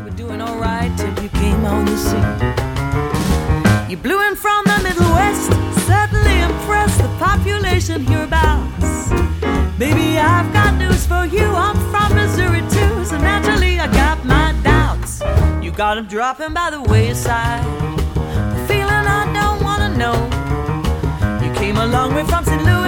were doing alright till you came on the scene. You blew in from the Middle West, certainly impressed the population hereabouts. Baby, I've got news for you, I'm from Missouri too, so naturally I got my doubts. You got them dropping by the wayside, the feeling I don't wanna know. You came a long way from St. Louis